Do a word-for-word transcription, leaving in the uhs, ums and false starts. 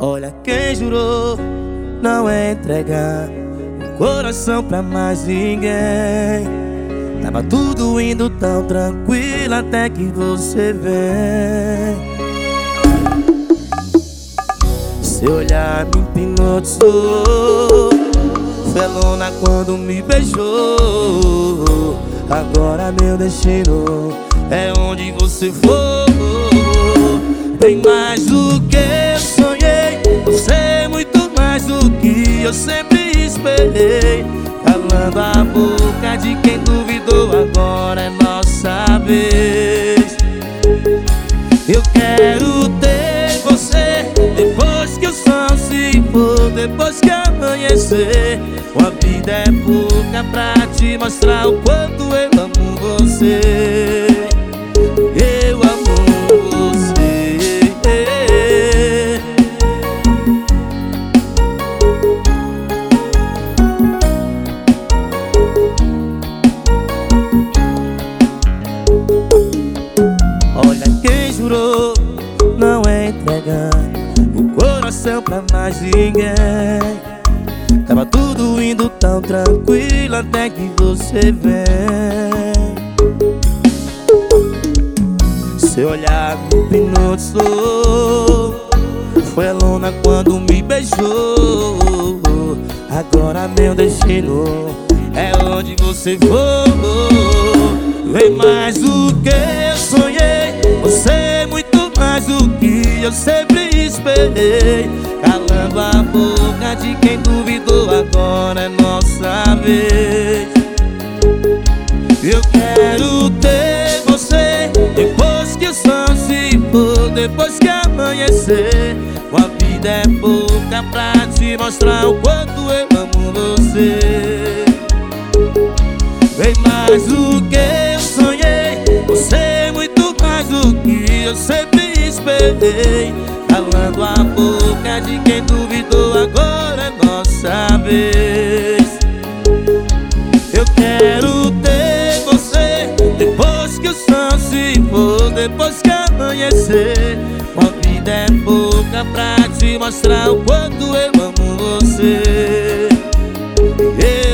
Olha quem jurou não entregar o coração pra mais ninguém. Tava tudo indo tão tranquilo até que você vem. Seu olhar me hipnotizou, foi a lona quando me beijou. Agora meu destino é onde você for. Bem mais do que eu sonhei, você é muito mais do que eu sempre esperei. Calando a boca de quem duvidou, agora é nossa vez. Eu quero ter você depois que o sol se for, depois que amanhecer. Uma vida é pouca pra te mostrar o quanto eu amo você. Eu amo você. Olha quem jurou não entregar o coração pra mais ninguém. Tava tudo indo tão tranquilo até que você vem. Seu olhar me hipnotizou, foi a lona quando me beijou. Agora meu destino é onde você for. Vem mais do que eu sonhei, você é muito mais do que eu sempre esperei. Calando a boca de quem duvidou, agora é nossa vez. Eu quero ter você depois que o sol se for, depois que amanhecer. Uma vida é pouca pra te mostrar o quanto eu amo você. Vem mais do que eu sonhei, você é muito mais do que eu sempre esperei. Calando a boca de quem duvidou, agora é nossa vez. Eu quero ter você depois que o sol se for, depois que amanhecer. Uma vida é pouca pra te mostrar o quanto eu amo você.